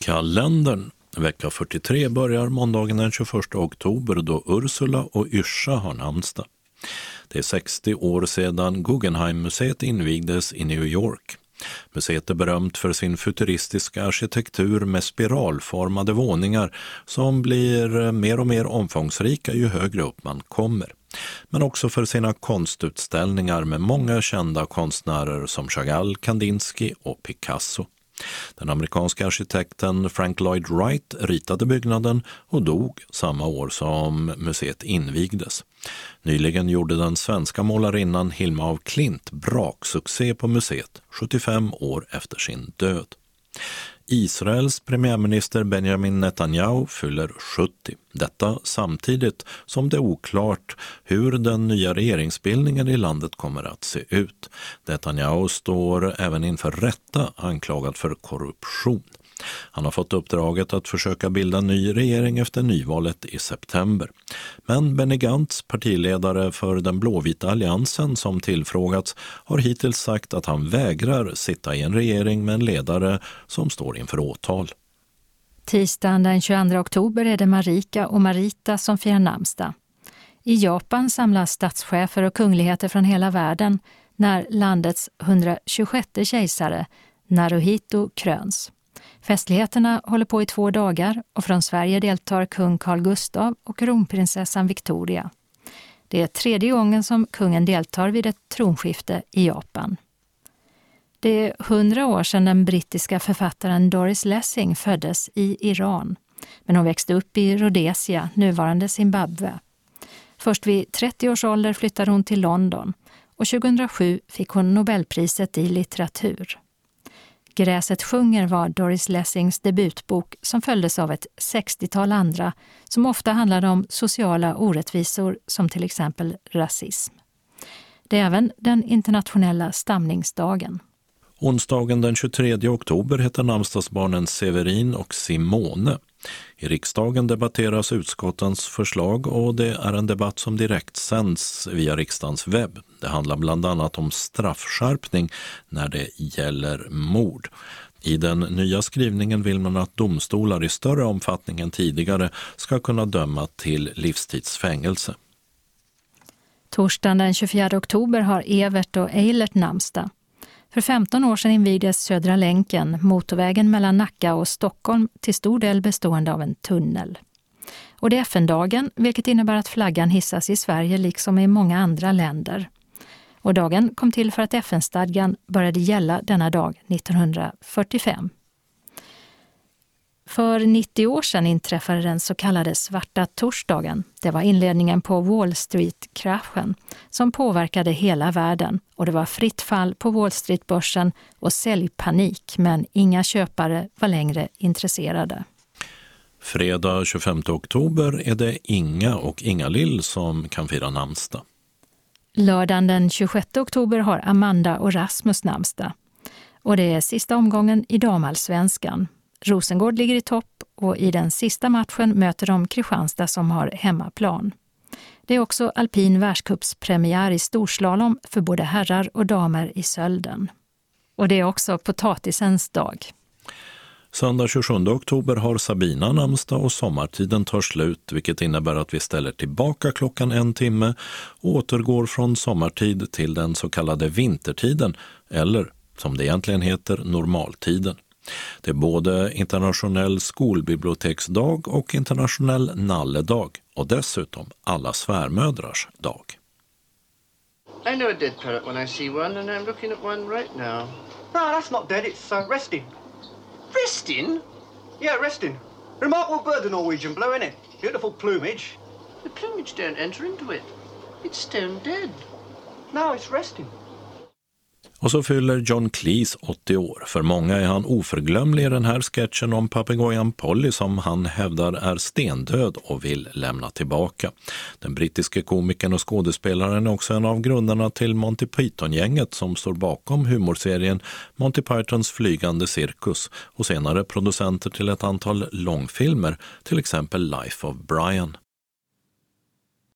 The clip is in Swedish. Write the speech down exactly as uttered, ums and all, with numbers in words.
Kalendern. Vecka fyrtiotre börjar måndagen den tjugoförsta oktober då Ursula och Yrsa har namnsdag. Det är sextio år sedan Guggenheim-museet invigdes i New York. Museet är berömt för sin futuristiska arkitektur med spiralformade våningar som blir mer och mer omfångsrika ju högre upp man kommer. Men också för sina konstutställningar med många kända konstnärer som Chagall, Kandinsky och Picasso. Den amerikanska arkitekten Frank Lloyd Wright ritade byggnaden och dog samma år som museet invigdes. Nyligen gjorde den svenska målarinnan Hilma af Klint braksuccé på museet sjuttiofem år efter sin död. Israels premiärminister Benjamin Netanyahu fyller sjuttio. Detta samtidigt som det är oklart hur den nya regeringsbildningen i landet kommer att se ut. Netanyahu står även inför rätta anklagad för korruption. Han har fått uppdraget att försöka bilda ny regering efter nyvalet i september. Men Benny Gantz, partiledare för den blåvita alliansen som tillfrågats, har hittills sagt att han vägrar sitta i en regering med en ledare som står inför åtal. Tisdagen den tjugoandra oktober är det Marika och Marita som firar namnsdag. I Japan samlas statschefer och kungligheter från hela världen när landets hundratjugosjätte kejsare Naruhito kröns. Festligheterna håller på i två dagar och från Sverige deltar kung Carl Gustaf och kronprinsessan Victoria. Det är tredje gången som kungen deltar vid ett tronskifte i Japan. Det är hundra år sedan den brittiska författaren Doris Lessing föddes i Iran, men hon växte upp i Rhodesia, nuvarande Zimbabwe. Först vid trettio års ålder flyttade hon till London och tjugohundrasju fick hon Nobelpriset i litteratur. Gräset sjunger var Doris Lessings debutbok som följdes av ett sextiotal andra som ofta handlade om sociala orättvisor som till exempel rasism. Det är även den internationella stamningsdagen. Onsdagen den tjugotredje oktober heter namnsdagsbarnen Severin och Simone. I riksdagen debatteras utskottens förslag och det är en debatt som direkt sänds via riksdagens webb. Det handlar bland annat om straffskärpning när det gäller mord. I den nya skrivningen vill man att domstolar i större omfattning än tidigare ska kunna döma till livstidsfängelse. Torsdagen den tjugofjärde oktober har Evert och Eilert namnsdag. För femton år sedan invigdes Södra länken, motorvägen mellan Nacka och Stockholm, till stor del bestående av en tunnel. Och det är F N-dagen, vilket innebär att flaggan hissas i Sverige liksom i många andra länder. Och dagen kom till för att F N-stadgan började gälla denna dag nittonhundrafyrtiofem. För nittio år sedan inträffade den så kallade svarta torsdagen. Det var inledningen på Wall Street-kraschen som påverkade hela världen. Och det var fritt fall på Wall Street-börsen och säljpanik, men inga köpare var längre intresserade. Fredag tjugofemte oktober är det Inga och Inga-Lill som kan fira namnsdag. Lördagen den tjugosjätte oktober har Amanda och Rasmus namnsdag. Och det är sista omgången i damallsvenskan. Rosengård ligger i topp och i den sista matchen möter de Kristianstad som har hemmaplan. Det är också alpin världscupspremiär i storslalom för både herrar och damer i Sölden. Och det är också potatisens dag. Söndag tjugosjunde oktober har Sabina namnsdag och sommartiden tar slut, vilket innebär att vi ställer tillbaka klockan en timme och återgår från sommartid till den så kallade vintertiden, eller som det egentligen heter, normaltiden. Det är både internationell skolbiblioteksdag och internationell nalledag och dessutom alla svärmödrars dag. I know a dead parrot when I see one and I'm looking at one right now. No, that's not dead, it's uh, resting. Resting? Yeah, resting. Remarkable bird, the Norwegian blue, innit? Beautiful plumage. The plumage don't enter into it. It's stone dead. No, it's resting. Och så fyller John Cleese åttio år. För många är han oförglömlig i den här sketchen om papegojan Polly som han hävdar är stendöd och vill lämna tillbaka. Den brittiske komikern och skådespelaren är också en av grundarna till Monty Python-gänget som står bakom humorserien Monty Pythons flygande cirkus och senare producenter till ett antal långfilmer, till exempel Life of Brian.